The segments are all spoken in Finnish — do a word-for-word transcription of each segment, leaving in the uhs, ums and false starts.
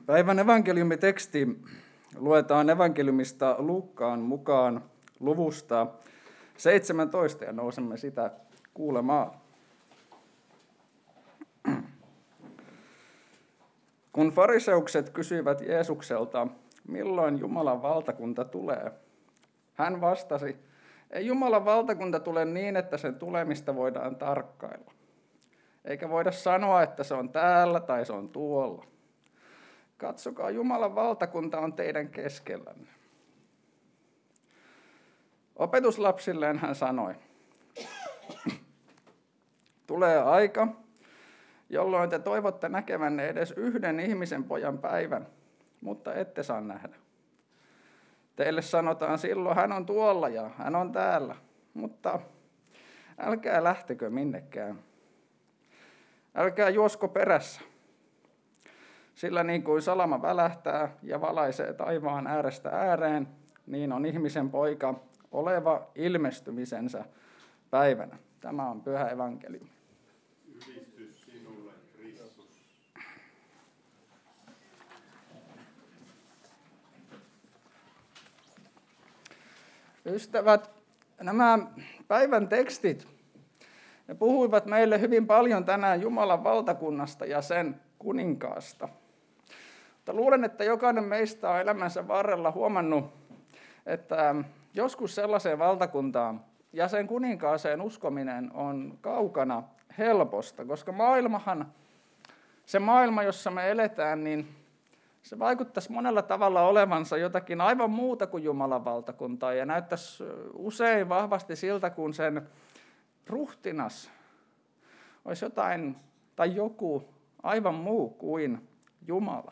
Päivän evankeliumiteksti luetaan evankeliumista Luukkaan mukaan luvusta seitsemäntoista ja nousemme sitä kuulemaan. Kun fariseukset kysyivät Jeesukselta, milloin Jumalan valtakunta tulee, hän vastasi, ei Jumalan valtakunta tule niin, että sen tulemista voidaan tarkkailla. Eikä voida sanoa, että se on täällä tai se on tuolla. Katsokaa, Jumalan valtakunta on teidän keskellänne. Opetuslapsilleen hän sanoi, tulee aika, jolloin te toivotte näkevänne edes yhden ihmisen pojan päivän, mutta ette saa nähdä. Teille sanotaan silloin, hän on tuolla ja hän on täällä, mutta älkää lähtekö minnekään. Älkää juosko perässä, sillä niin kuin salama välähtää ja valaisee taivaan äärestä ääreen, niin on ihmisen poika oleva ilmestymisensä päivänä. Tämä on pyhä evankeliumi. Ylistys sinulle, Kristus. Ystävät, nämä päivän tekstit ne puhuivat meille hyvin paljon tänään Jumalan valtakunnasta ja sen kuninkaasta. Mutta luulen, että jokainen meistä on elämänsä varrella huomannut, että joskus sellaiseen valtakuntaan ja sen kuninkaaseen uskominen on kaukana helposta, koska maailmahan, se maailma, jossa me eletään, niin se vaikuttaisi monella tavalla olevansa jotakin aivan muuta kuin Jumalan valtakuntaa ja näyttäisi usein vahvasti siltä, kun sen ruhtinas olisi jotain tai joku aivan muu kuin Jumala.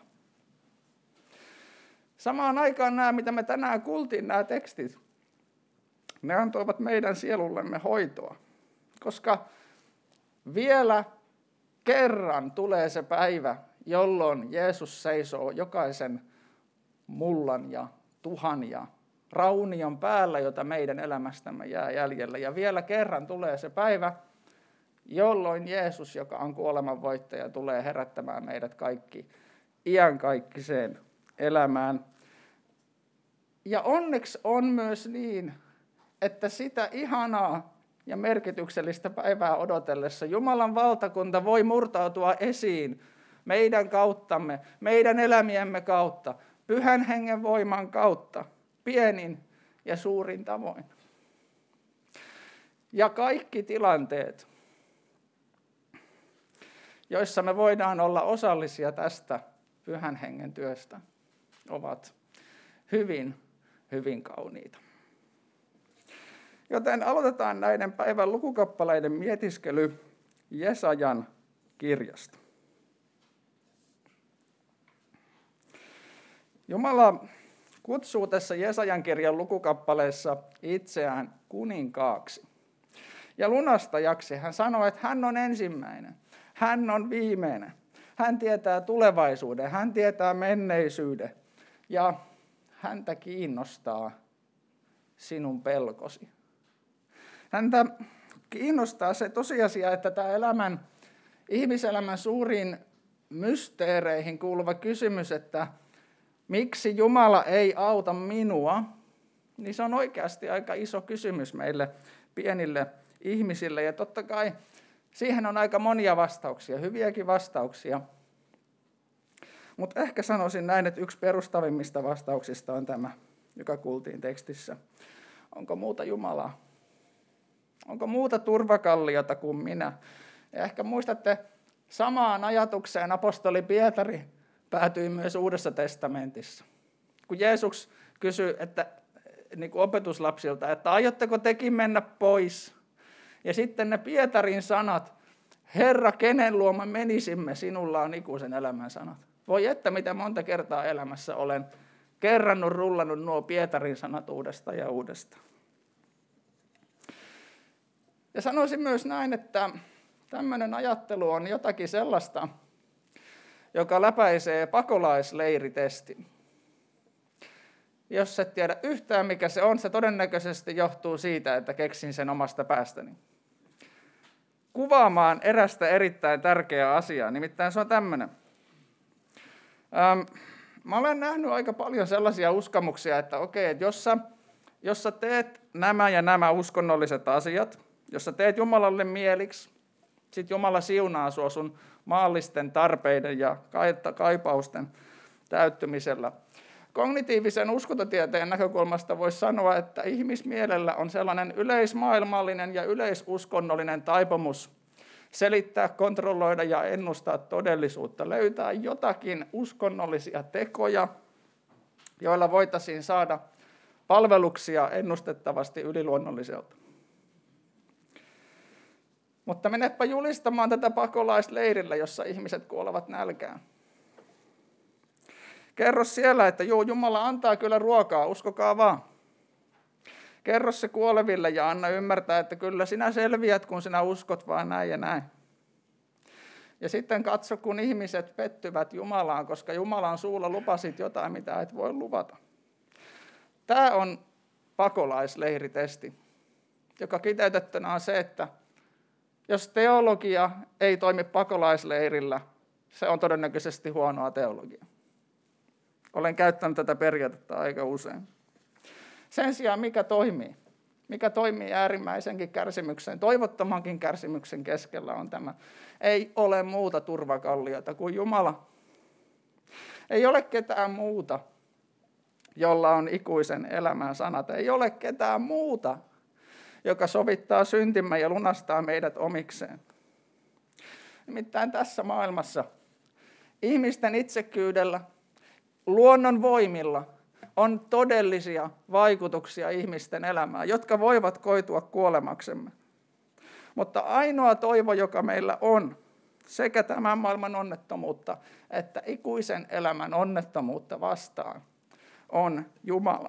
Samaan aikaan nämä, mitä me tänään kuultiin, nämä tekstit, ne antoivat meidän sielullemme hoitoa, koska vielä kerran tulee se päivä, jolloin Jeesus seisoo jokaisen mullan ja tuhan ja raunion päällä, jota meidän elämästämme jää jäljellä. Ja vielä kerran tulee se päivä, jolloin Jeesus, joka on kuoleman voittaja, tulee herättämään meidät kaikki iankaikkiseen elämään. Ja onneksi on myös niin, että sitä ihanaa ja merkityksellistä päivää odotellessa Jumalan valtakunta voi murtautua esiin meidän kauttamme, meidän elämiemme kautta, Pyhän Hengen voiman kautta, pienin ja suurin tavoin. Ja kaikki tilanteet, joissa me voidaan olla osallisia tästä Pyhän Hengen työstä, ovat hyvin, hyvin kauniita. Joten aloitetaan näiden päivän lukukappaleiden mietiskely Jesajan kirjasta. Jumala kutsuu tässä Jesajan kirjan lukukappaleessa itseään kuninkaaksi. Ja lunastajaksi hän sanoo, että hän on ensimmäinen, hän on viimeinen. Hän tietää tulevaisuuden, hän tietää menneisyyden ja häntä kiinnostaa sinun pelkosi. Häntä kiinnostaa se tosiasia, että tämä elämän, ihmiselämän suuriin mysteereihin kuuluva kysymys, että miksi Jumala ei auta minua, niin se on oikeasti aika iso kysymys meille pienille ihmisille. Ja totta kai siihen on aika monia vastauksia, hyviäkin vastauksia. Mutta ehkä sanoisin näin, että yksi perustavimmista vastauksista on tämä, joka kuultiin tekstissä. Onko muuta Jumalaa? Onko muuta turvakalliota kuin minä? Ja ehkä muistatte, samaan ajatukseen apostoli Pietari päätyi myös Uudessa testamentissa. Kun Jeesus kysyi että, niin kuin opetuslapsilta, että aiotteko tekin mennä pois? Ja sitten ne Pietarin sanat, Herra, kenen luo me menisimme, sinulla on ikuisen elämän sanat. Voi että mitä monta kertaa elämässä olen kerrannut, rullannut nuo Pietarin sanat uudestaan ja uudestaan. Ja sanoisin myös näin, että tämmöinen ajattelu on jotakin sellaista, joka läpäisee pakolaisleiritestin. Jos et tiedä yhtään mikä se on, se todennäköisesti johtuu siitä, että keksin sen omasta päästäni. Kuvaamaan erästä erittäin tärkeää asiaa, nimittäin se on tämmöinen. Ähm, mä olen nähnyt aika paljon sellaisia uskomuksia, että okei, että jos sä, jos sä teet nämä ja nämä uskonnolliset asiat, jos sä teet Jumalalle mieliksi, sit Jumala siunaa sua sun maallisten tarpeiden ja kaipausten täyttymisellä. Kognitiivisen uskontotieteen näkökulmasta voisi sanoa, että ihmismielellä on sellainen yleismaailmallinen ja yleisuskonnollinen taipumus selittää, kontrolloida ja ennustaa todellisuutta, löytää jotakin uskonnollisia tekoja, joilla voitaisiin saada palveluksia ennustettavasti yliluonnolliselta. Mutta menepä julistamaan tätä pakolaisleirillä, jossa ihmiset kuolevat nälkään. Kerro siellä, että joo, Jumala antaa kyllä ruokaa, uskokaa vaan. Kerro se kuoleville ja anna ymmärtää, että kyllä sinä selviät, kun sinä uskot vaan näin ja näin. Ja sitten katso, kun ihmiset pettyvät Jumalaan, koska Jumalan suulla lupasit jotain, mitä et voi luvata. Tämä on pakolaisleiritesti, joka kiteytettynä on se, että jos teologia ei toimi pakolaisleirillä, se on todennäköisesti huonoa teologiaa. Olen käyttänyt tätä periaatetta aika usein. Sen sijaan mikä toimii? Mikä toimii äärimmäisenkin kärsimyksen, toivottomankin kärsimyksen keskellä on tämä. Ei ole muuta turvakalliota kuin Jumala. Ei ole ketään muuta, jolla on ikuisen elämän sanat. Ei ole ketään muuta, joka sovittaa syntimme ja lunastaa meidät omikseen. Nimittäin tässä maailmassa ihmisten itsekkyydellä, luonnon voimilla on todellisia vaikutuksia ihmisten elämään, jotka voivat koitua kuolemaksemme. Mutta ainoa toivo, joka meillä on, sekä tämän maailman onnettomuutta että ikuisen elämän onnettomuutta vastaan, on Jumala.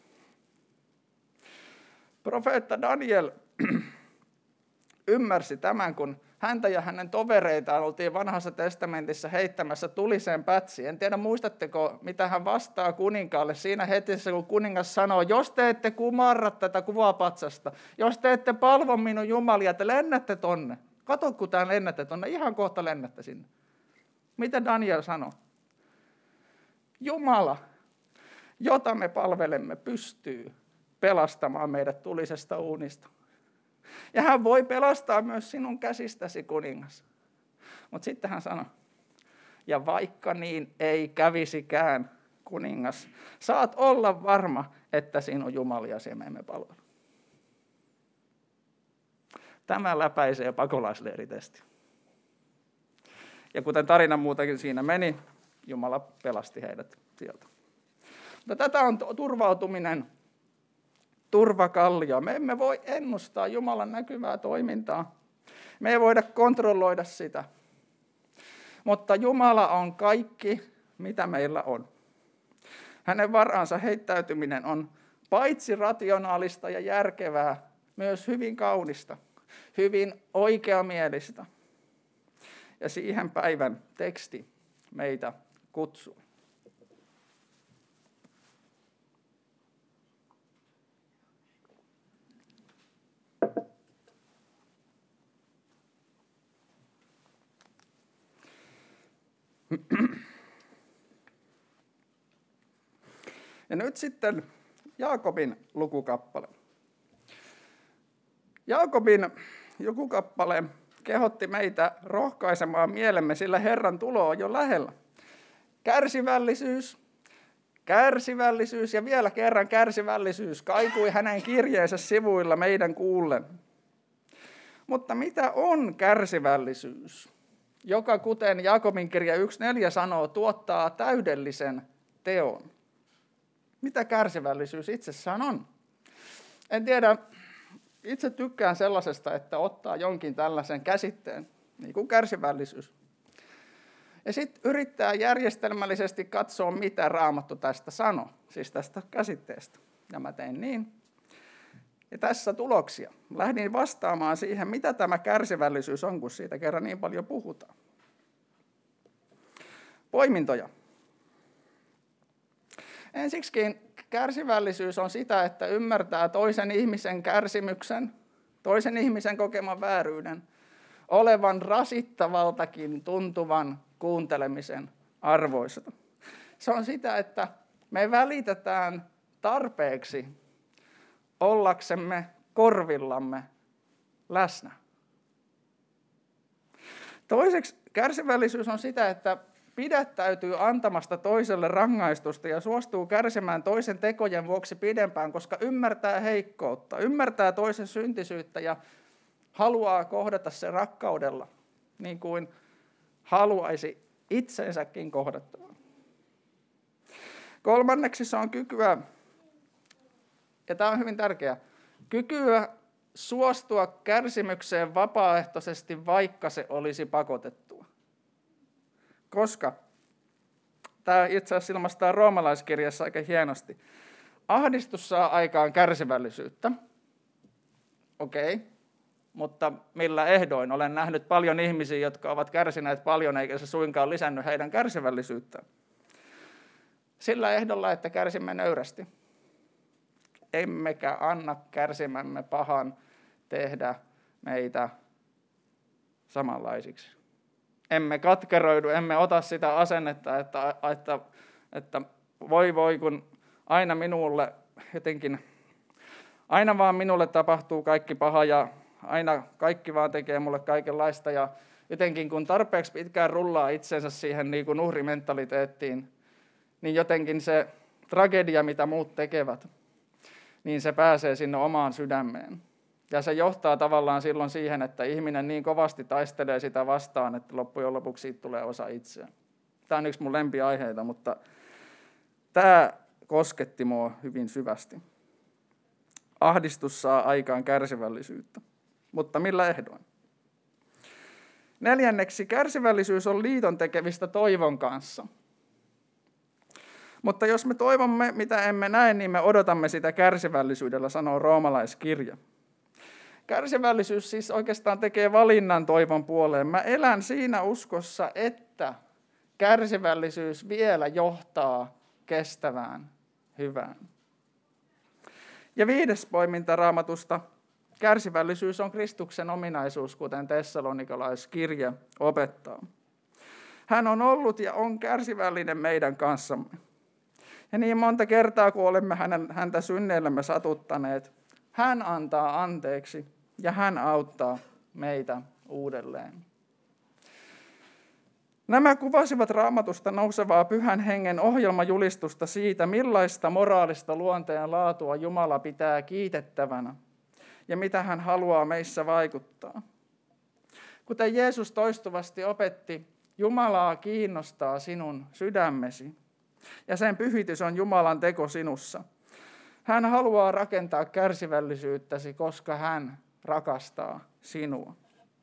Profeetta Daniel ymmärsi tämän, kun häntä ja hänen tovereitaan oltiin vanhassa testamentissa heittämässä tuliseen pätsiin. En tiedä, muistatteko, mitä hän vastaa kuninkaalle siinä hetkessä, kun kuningas sanoo, jos te ette kumarra tätä kuvapatsasta, jos te ette palvo minun jumalia, te lennätte tonne. Kato, kun tämän lennätte tonne, ihan kohta lennätte sinne. Mitä Daniel sanoo? Jumala, jota me palvelemme, pystyy pelastamaan meidät tulisesta uunista. Ja hän voi pelastaa myös sinun käsistäsi, kuningas. Mutta sitten hän sanoi, ja vaikka niin ei kävisikään, kuningas, saat olla varma, että sinun jumaliasi me emme palvelu. Tämä läpäisee pakolaisleiritesti. Ja kuten tarina muutakin siinä meni, Jumala pelasti heidät sieltä. Mutta tätä on turvautuminen turvakallio. Me emme voi ennustaa Jumalan näkyvää toimintaa. Me ei voida kontrolloida sitä. Mutta Jumala on kaikki, mitä meillä on. Hänen varansa heittäytyminen on paitsi rationaalista ja järkevää, myös hyvin kaunista, hyvin oikeamielistä. Ja siihen päivän teksti meitä kutsuu. Ja nyt sitten Jaakobin lukukappale. Jaakobin lukukappale kehotti meitä rohkaisemaan mielemme, sillä Herran tulo on jo lähellä. Kärsivällisyys, kärsivällisyys ja vielä kerran kärsivällisyys kaikui hänen kirjeensä sivuilla meidän kuullen. Mutta mitä on kärsivällisyys, joka kuten Jaakobin kirja yksi neljä sanoo, tuottaa täydellisen teon? Mitä kärsivällisyys itsessään on? En tiedä, itse tykkään sellaisesta, että ottaa jonkin tällaisen käsitteen, niin kuin kärsivällisyys. Ja sitten yrittää järjestelmällisesti katsoa, mitä Raamattu tästä sanoo, siis tästä käsitteestä. Ja mä tein niin. Ja tässä tuloksia. Lähdin vastaamaan siihen, mitä tämä kärsivällisyys on, kun siitä kerran niin paljon puhutaan. Poimintoja. Ensiksikin kärsivällisyys on sitä, että ymmärtää toisen ihmisen kärsimyksen, toisen ihmisen kokeman vääryyden, olevan rasittavaltakin tuntuvan kuuntelemisen arvoista. Se on sitä, että me välitetään tarpeeksi ollaksemme korvillamme läsnä. Toiseksi kärsivällisyys on sitä, että pidättäytyy antamasta toiselle rangaistusta ja suostuu kärsimään toisen tekojen vuoksi pidempään, koska ymmärtää heikkoutta, ymmärtää toisen syntisyyttä ja haluaa kohdata se rakkaudella, niin kuin haluaisi itsensäkin kohdattavaa. Kolmanneksi se on kykyä, ja tämä on hyvin tärkeää, kykyä suostua kärsimykseen vapaaehtoisesti, vaikka se olisi pakotettua. Koska, tämä itse asiassa ilmaistaa roomalaiskirjassa aika hienosti, ahdistus saa aikaan kärsivällisyyttä, okei, okay. Mutta millä ehdoin? Olen nähnyt paljon ihmisiä, jotka ovat kärsineet paljon, eikä se suinkaan lisännyt heidän kärsivällisyyttään. Sillä ehdolla, että kärsimme nöyrästi. Emmekä anna kärsimämme pahan tehdä meitä samanlaisiksi. Emme katkeroidu, emme ota sitä asennetta, että, että, että voi voi, kun aina minulle jotenkin, aina vaan minulle tapahtuu kaikki paha ja aina kaikki vaan tekee mulle kaikenlaista. Ja jotenkin kun tarpeeksi pitkään rullaa itsensä siihen niin kuin uhrimentaliteettiin, niin jotenkin se tragedia, mitä muut tekevät, niin se pääsee sinne omaan sydämeen. Ja se johtaa tavallaan silloin siihen, että ihminen niin kovasti taistelee sitä vastaan, että loppujen lopuksi siitä tulee osa itseään. Tämä on yksi mun lempiaiheita, mutta tämä kosketti mua hyvin syvästi. Ahdistus saa aikaan kärsivällisyyttä, mutta millä ehdoin? Neljänneksi, kärsivällisyys on liiton tekemistä toivon kanssa. Mutta jos me toivomme, mitä emme näe, niin me odotamme sitä kärsivällisyydellä, sanoo roomalaiskirja. Kärsivällisyys siis oikeastaan tekee valinnan toivon puoleen. Mä elän siinä uskossa, että kärsivällisyys vielä johtaa kestävään hyvään. Ja viides poiminta Raamatusta. Kärsivällisyys on Kristuksen ominaisuus, kuten Tessalonikalaiskirja opettaa. Hän on ollut ja on kärsivällinen meidän kanssamme. Ja niin monta kertaa, kun olemme hänen, häntä synneillämme satuttaneet, hän antaa anteeksi ja hän auttaa meitä uudelleen. Nämä kuvasivat Raamatusta nousevaa Pyhän Hengen ohjelmajulistusta siitä, millaista moraalista luonteen laatua Jumala pitää kiitettävänä ja mitä hän haluaa meissä vaikuttaa. Kuten Jeesus toistuvasti opetti, Jumalaa kiinnostaa sinun sydämesi ja sen pyhitys on Jumalan teko sinussa. Hän haluaa rakentaa kärsivällisyyttäsi, koska hän rakastaa sinua.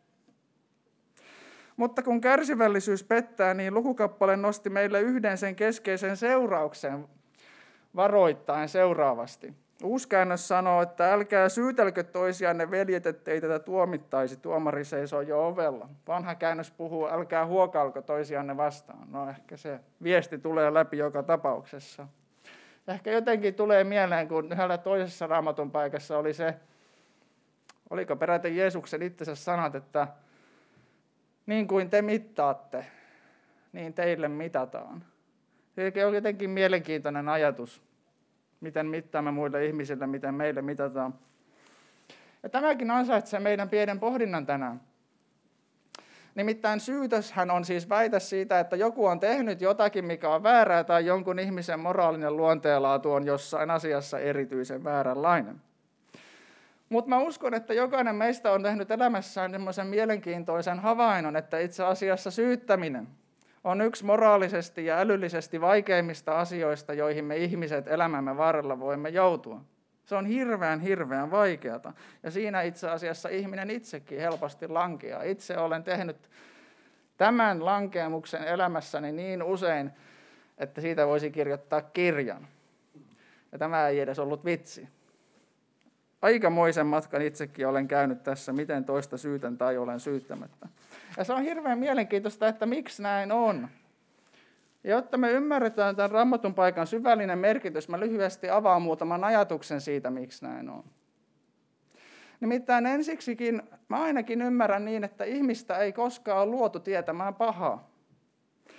Mutta kun kärsivällisyys pettää, niin lukukappale nosti meille yhden sen keskeisen seurauksen varoittaen seuraavasti. Uuskäännös sanoo, että älkää syytelkö toisianne, veljet, ettei tätä tuomittaisi, tuomari seisoo jo ovella. Vanha käännös puhuu, älkää huokailko toisianne vastaan. No ehkä se viesti tulee läpi joka tapauksessa. Ehkä jotenkin tulee mieleen, kun yhdellä toisessa Raamatun paikassa oli se, oliko peräti Jeesuksen itsensä sanat, että niin kuin te mittaatte, niin teille mitataan. Se on jotenkin mielenkiintoinen ajatus, miten mittaamme muille ihmisille, miten meille mitataan. Ja tämäkin ansaitsee meidän pienen pohdinnan tänään. Nimittäin syytöshän on siis väite siitä, että joku on tehnyt jotakin, mikä on väärää, tai jonkun ihmisen moraalinen luonteenlaatu on jossain asiassa erityisen vääränlainen. Mutta mä uskon, että jokainen meistä on tehnyt elämässään semmoisen mielenkiintoisen havainnon, että itse asiassa syyttäminen on yksi moraalisesti ja älyllisesti vaikeimmista asioista, joihin me ihmiset elämämme varrella voimme joutua. Se on hirveän, hirveän vaikeata. Ja siinä itse asiassa ihminen itsekin helposti lankeaa. Itse olen tehnyt tämän lankeamuksen elämässäni niin usein, että siitä voisi kirjoittaa kirjan. Ja tämä ei edes ollut vitsi. Aikamoisen matkan itsekin olen käynyt tässä, miten toista syytän tai olen syyttämättä. Ja se on hirveän mielenkiintoista, että miksi näin on. Ja jotta me ymmärretään tämän Raamatun paikan syvällinen merkitys, mä lyhyesti avaan muutaman ajatuksen siitä, miksi näin on. Nimittäin ensiksikin mä ainakin ymmärrän niin, että ihmistä ei koskaan ole luotu tietämään pahaa.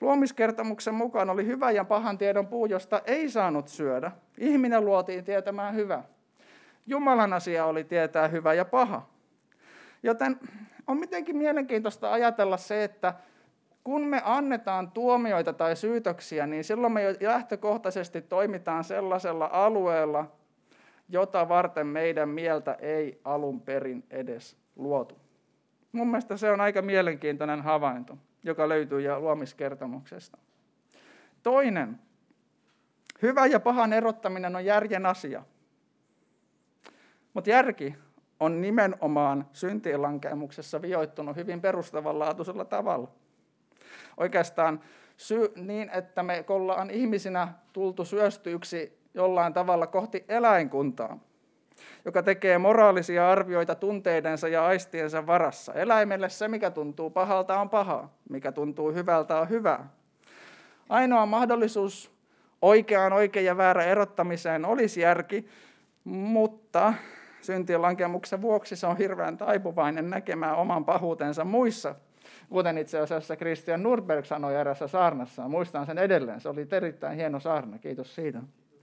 Luomiskertomuksen mukaan oli hyvän ja pahan tiedon puu, josta ei saanut syödä. Ihminen luotiin tietämään hyvä. Jumalan asia oli tietää hyvä ja paha. Joten on mitenkin mielenkiintoista ajatella se, että kun me annetaan tuomioita tai syytöksiä, niin silloin me lähtökohtaisesti toimitaan sellaisella alueella, jota varten meidän mieltä ei alun perin edes luotu. Mun mielestä se on aika mielenkiintoinen havainto, joka löytyy jo luomiskertomuksesta. Toinen, hyvän ja pahan erottaminen on järjen asia. Mutta järki on nimenomaan syntiinlankemuksessa vioittunut hyvin perustavanlaatuisella tavalla. Oikeastaan syy niin, että me ollaan ihmisinä tultu syöstyiksi jollain tavalla kohti eläinkuntaa, joka tekee moraalisia arvioita tunteidensa ja aistiensa varassa. Eläimelle se, mikä tuntuu pahalta, on pahaa, mikä tuntuu hyvältä, on hyvää. Ainoa mahdollisuus oikeaan, oikein ja väärä erottamiseen olisi järki, mutta syntien lankemuksen vuoksi se on hirveän taipuvainen näkemään oman pahuutensa muissa, kuten itse asiassa Christian Nordberg sanoi erässä saarnassaan. Muistan sen edelleen, se oli erittäin hieno saarna, kiitos siitä.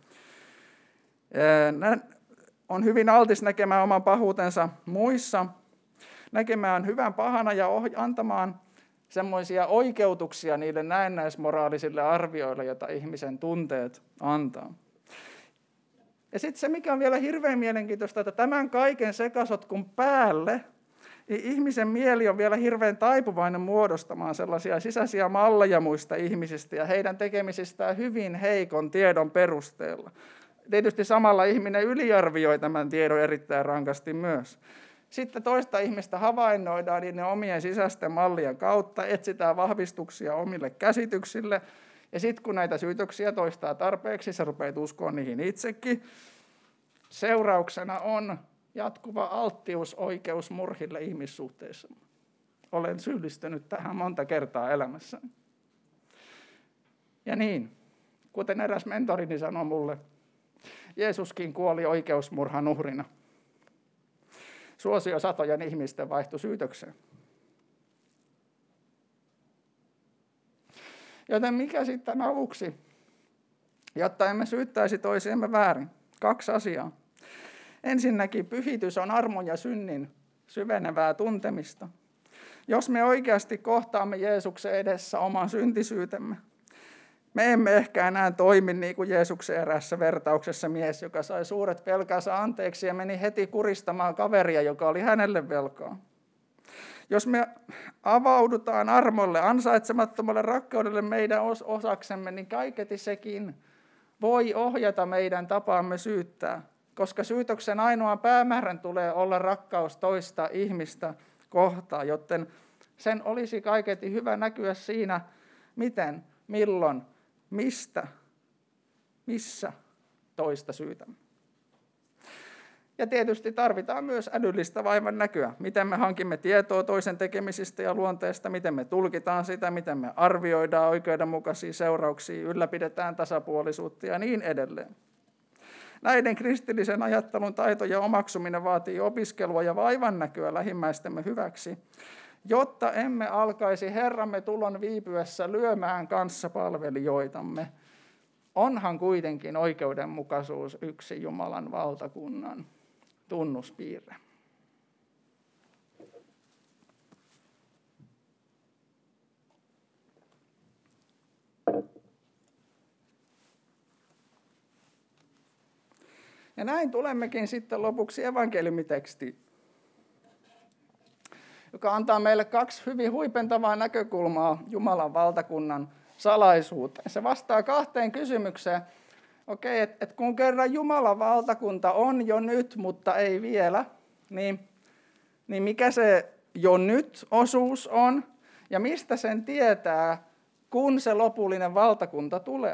On hyvin altis näkemään oman pahuutensa muissa, näkemään hyvän pahana ja antamaan semmoisia oikeutuksia niille näennäismoraalisille arvioille, joita ihmisen tunteet antaa. Ja sitten se, mikä on vielä hirveän mielenkiintoista, että tämän kaiken sekasotkun päälle niin ihmisen mieli on vielä hirveän taipuvainen muodostamaan sellaisia sisäisiä malleja muista ihmisistä ja heidän tekemisistään hyvin heikon tiedon perusteella. Tietysti samalla ihminen yliarvioi tämän tiedon erittäin rankasti myös. Sitten toista ihmistä havainnoidaan niiden omien sisäisten mallien kautta, etsitään vahvistuksia omille käsityksille, ja sitten kun näitä syytöksiä toistaa tarpeeksi, sä rupeat uskoa niihin itsekin. Seurauksena on jatkuva alttius oikeusmurhille ihmissuhteissa. Olen syyllistynyt tähän monta kertaa elämässäni. Ja niin, kuten eräs mentorini sanoi mulle, Jeesuskin kuoli oikeusmurhan uhrina. Suosio satojen ihmisten vaihtui syytökseen. Joten mikä sitten avuksi, jotta emme syyttäisi toisiamme väärin? Kaksi asiaa. Ensinnäkin pyhitys on armon ja synnin syvenevää tuntemista. Jos me oikeasti kohtaamme Jeesuksen edessä oman syntisyytemme, me emme ehkä enää toimi niin kuin Jeesuksen eräässä vertauksessa mies, joka sai suuret velkansa anteeksi ja meni heti kuristamaan kaveria, joka oli hänelle velkaa. Jos me avaudutaan armolle, ansaitsemattomalle rakkaudelle meidän osaksemme, niin kaiketi sekin voi ohjata meidän tapaamme syyttää, koska syytöksen ainoa päämäärän tulee olla rakkaus toista ihmistä kohtaan, joten sen olisi kaiketi hyvä näkyä siinä, miten, milloin, mistä, missä toista syytämme. Ja tietysti tarvitaan myös älyllistä vaivan näkyä. Miten me hankimme tietoa toisen tekemisistä ja luonteesta, miten me tulkitaan sitä, miten me arvioidaan oikeudenmukaisia seurauksia, ylläpidetään tasapuolisuutta ja niin edelleen. Näiden kristillisen ajattelun taitojen omaksuminen vaatii opiskelua ja vaivan näkyä lähimmäistemme hyväksi, jotta emme alkaisi Herramme tulon viipyessä lyömään kanssapalvelijoitamme. Onhan kuitenkin oikeudenmukaisuus yksi Jumalan valtakunnan tunnuspiirre. Ja näin tulemmekin sitten lopuksi evankeliumitekstiin, joka antaa meille kaksi hyvin huipentavaa näkökulmaa Jumalan valtakunnan salaisuuteen. Se vastaa kahteen kysymykseen. Okei, että et kun kerran Jumalan valtakunta on jo nyt, mutta ei vielä, niin, niin mikä se jo nyt osuus on ja mistä sen tietää, kun se lopullinen valtakunta tulee?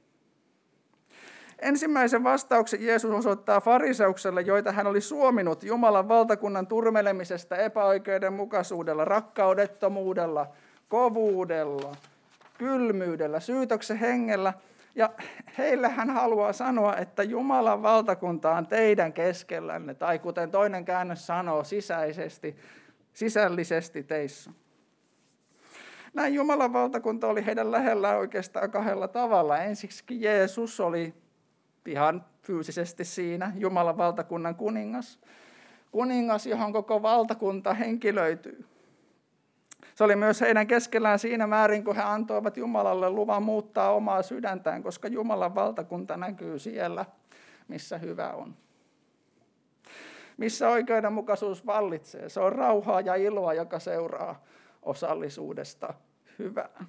Ensimmäisen vastauksen Jeesus osoittaa fariseukselle, joita hän oli suominut Jumalan valtakunnan turmelemisesta epäoikeudenmukaisuudella, rakkaudettomuudella, kovuudella, kylmyydellä, syytöksen hengellä. Ja heille hän haluaa sanoa, että Jumalan valtakunta on teidän keskellänne, tai kuten toinen käännös sanoo, sisäisesti, sisällisesti teissä. Näin Jumalan valtakunta oli heidän lähellään oikeastaan kahdella tavalla. Ensiksi Jeesus oli ihan fyysisesti siinä, Jumalan valtakunnan kuningas. Kuningas, johon koko valtakunta henkilöityy. Se oli myös heidän keskellään siinä määrin, kun he antoivat Jumalalle luvan muuttaa omaa sydäntään, koska Jumalan valtakunta näkyy siellä, missä hyvä on. Missä oikeudenmukaisuus vallitsee. Se on rauhaa ja iloa, joka seuraa osallisuudesta hyvään.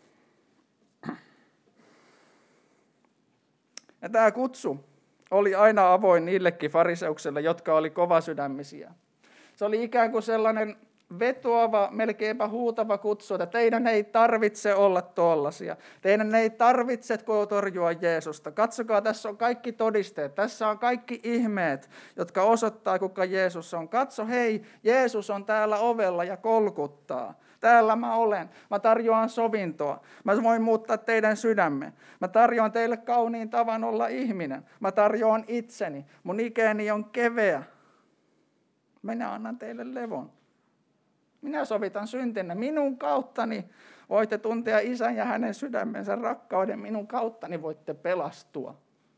Ja tämä kutsu oli aina avoin niillekin fariseuksille, jotka oli kovasydämisiä. Se oli ikään kuin sellainen vetoava, melkeinpä huutava kutsu, että teidän ei tarvitse olla tuollaisia. Teidän ei tarvitse torjua Jeesusta. Katsokaa, tässä on kaikki todisteet. Tässä on kaikki ihmeet, jotka osoittaa, kuka Jeesus on. Katso, hei, Jeesus on täällä ovella ja kolkuttaa. Täällä mä olen. Mä tarjoan sovintoa. Mä voin muuttaa teidän sydämme. Mä tarjoan teille kauniin tavan olla ihminen. Mä tarjoan itseni. Mun ikäni on keveä. Minä annan teille levon. Minä sovitan syntinne. Minun kauttani voitte tuntea Isän ja hänen sydämensä rakkauden. Minun kauttani voitte pelastua.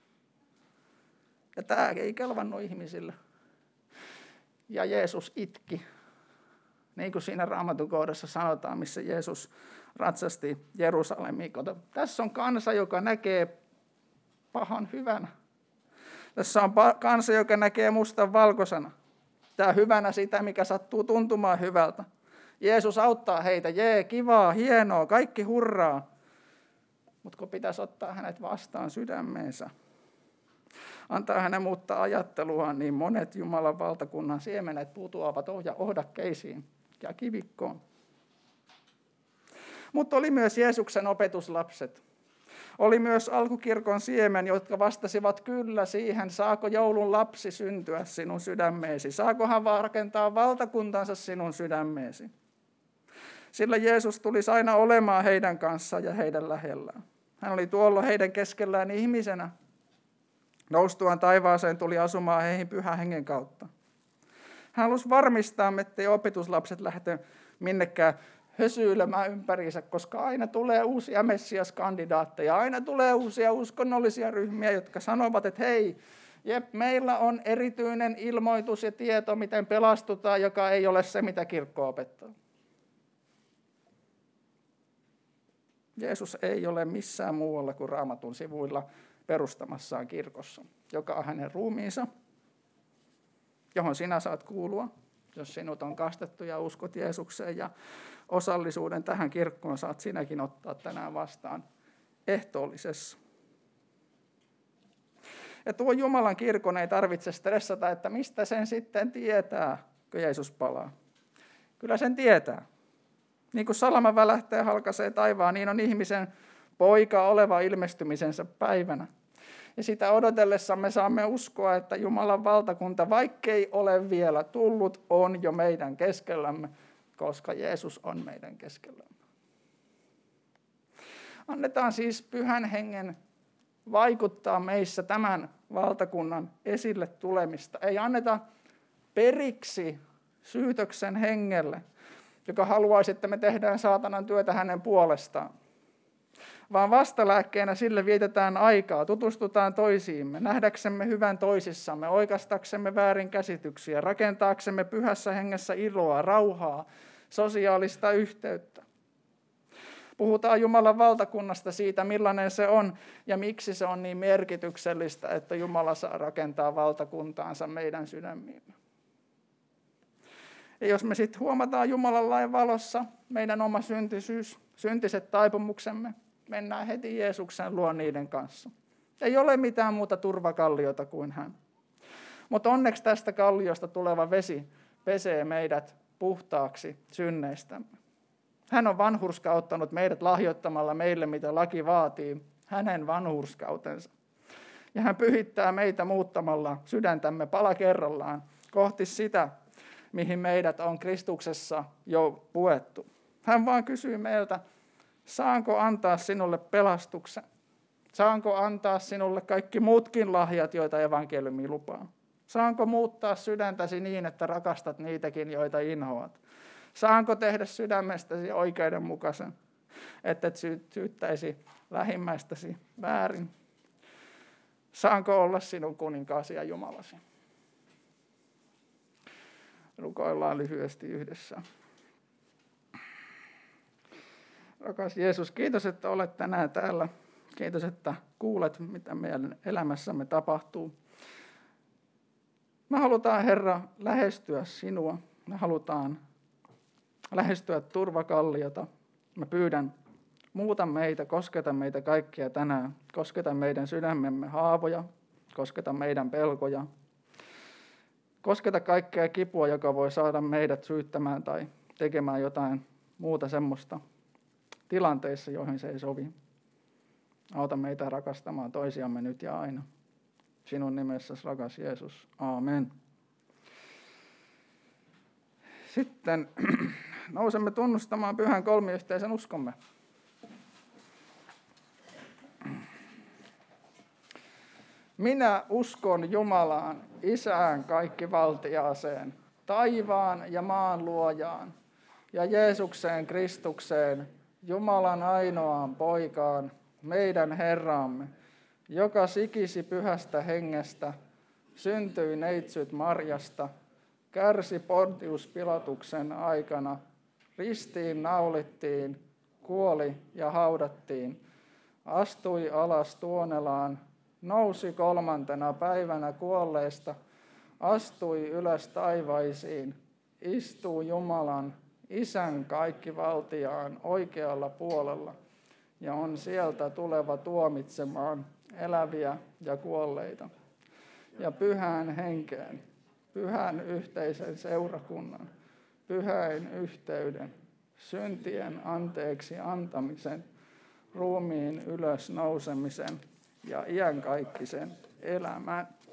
Ja tämä ei kelvannut ihmisille. Ja Jeesus itki. Niin kuin siinä Raamatun kohdassa sanotaan, missä Jeesus ratsasti Jerusalemiin. Tässä on kansa, joka näkee pahan hyvänä. Tässä on kansa, joka näkee mustan valkoisena. Tämä hyvänä sitä, mikä sattuu tuntumaan hyvältä. Jeesus auttaa heitä. Jee, kivaa, hienoa, kaikki hurraa. Mutta kun pitäisi ottaa hänet vastaan sydämeensä, antaa hänen muuttaa ajatteluaan, niin monet Jumalan valtakunnan siemenet putoavat ohdakkeisiin ja kivikkoon. Mutta oli myös Jeesuksen opetuslapset. Oli myös alkukirkon siemen, jotka vastasivat kyllä siihen, saako joulun lapsi syntyä sinun sydämeesi. Saako hän rakentaa valtakuntansa sinun sydämeesi. Sillä Jeesus tulisi aina olemaan heidän kanssaan ja heidän lähellään. Hän oli tuolla heidän keskellään ihmisenä. Noustuaan taivaaseen tuli asumaan heihin pyhän hengen kautta. Hän halusi varmistaa, ettei opetuslapset lähte minnekään hösyilemään ympäriinsä, koska aina tulee uusia messiaskandidaatteja, aina tulee uusia uskonnollisia ryhmiä, jotka sanovat, että hei, jep, meillä on erityinen ilmoitus ja tieto, miten pelastutaan, joka ei ole se, mitä kirkko opettaa. Jeesus ei ole missään muualla kuin Raamatun sivuilla perustamassaan kirkossa, joka on hänen ruumiinsa, johon sinä saat kuulua, jos sinut on kastettu ja uskot Jeesukseen, ja osallisuuden tähän kirkkoon saat sinäkin ottaa tänään vastaan ehtoollisessa. Ja tuo Jumalan kirkon ei tarvitse stressata, että mistä sen sitten tietää, kun Jeesus palaa. Kyllä sen tietää. Niin kuin salama välähtää ja halkaisee taivaan, niin on ihmisen poika oleva ilmestymisensä päivänä. Ja sitä odotellessa me saamme uskoa, että Jumalan valtakunta, vaikkei ole vielä tullut, on jo meidän keskellämme, koska Jeesus on meidän keskellämme. Annetaan siis Pyhän Hengen vaikuttaa meissä tämän valtakunnan esille tulemista. Ei anneta periksi syytöksen hengelle, joka haluaisi, että me tehdään saatanan työtä hänen puolestaan. Vaan vastalääkkeenä sille vietetään aikaa, tutustutaan toisiimme, nähdäksemme hyvän toisissamme, oikastaksemme väärinkäsityksiä, rakentaaksemme pyhässä hengessä iloa, rauhaa, sosiaalista yhteyttä. Puhutaan Jumalan valtakunnasta, siitä millainen se on ja miksi se on niin merkityksellistä, että Jumala saa rakentaa valtakuntaansa meidän sydämiimme. Ja jos me sitten huomataan Jumalan lain valossa meidän oma syntisyys, syntiset taipumuksemme, mennään heti Jeesuksen luo niiden kanssa. Ei ole mitään muuta turvakalliota kuin hän. Mutta onneksi tästä kalliosta tuleva vesi pesee meidät puhtaaksi synneistämme. Hän on vanhurskauttanut meidät lahjoittamalla meille, mitä laki vaatii, hänen vanhurskautensa. Ja hän pyhittää meitä muuttamalla sydäntämme pala kerrallaan kohti sitä, mihin meidät on Kristuksessa jo puettu. Hän vaan kysyy meiltä, saanko antaa sinulle pelastuksen? Saanko antaa sinulle kaikki muutkin lahjat, joita evankeliumi lupaa? Saanko muuttaa sydäntäsi niin, että rakastat niitäkin, joita inhoat? Saanko tehdä sydämestäsi oikeudenmukaisen, että et syyttäisi lähimmäistäsi väärin? Saanko olla sinun kuninkaasi ja Jumalasi? Rukoillaan lyhyesti yhdessä. Rakas Jeesus, kiitos, että olet tänään täällä. Kiitos, että kuulet, mitä meidän elämässämme tapahtuu. Me halutaan, Herra, lähestyä sinua. Me halutaan lähestyä turvakalliota. Mä pyydän, muuta meitä, kosketa meitä kaikkia tänään. Kosketa meidän sydämemme haavoja, kosketa meidän pelkoja. Kosketa kaikkea kipua, joka voi saada meidät syyttämään tai tekemään jotain muuta semmoista tilanteissa, joihin se ei sovi. Auta meitä rakastamaan toisiamme nyt ja aina. Sinun nimessäsi, rakas Jeesus. Aamen. Sitten nousemme tunnustamaan pyhän kolmiyhteisen uskomme. Minä uskon Jumalaan, Isään kaikkivaltiaaseen, taivaan ja maan luojaan, ja Jeesukseen Kristukseen, Jumalan ainoaan poikaan, meidän Herramme, joka sikisi pyhästä hengestä, syntyi neitsyt Marjasta, kärsi Pontius Pilatuksen aikana, ristiin naulittiin, kuoli ja haudattiin, astui alas Tuonelaan, nousi kolmantena päivänä kuolleista, astui ylös taivaisiin, istuu Jumalan, Isän kaikkivaltiaan oikealla puolella ja on sieltä tuleva tuomitsemaan eläviä ja kuolleita. Ja pyhään henkeen, pyhän yhteisen seurakunnan, pyhäin yhteyden, syntien anteeksi antamisen, ruumiin ylös nousemisen ja iankaikkisen elämän.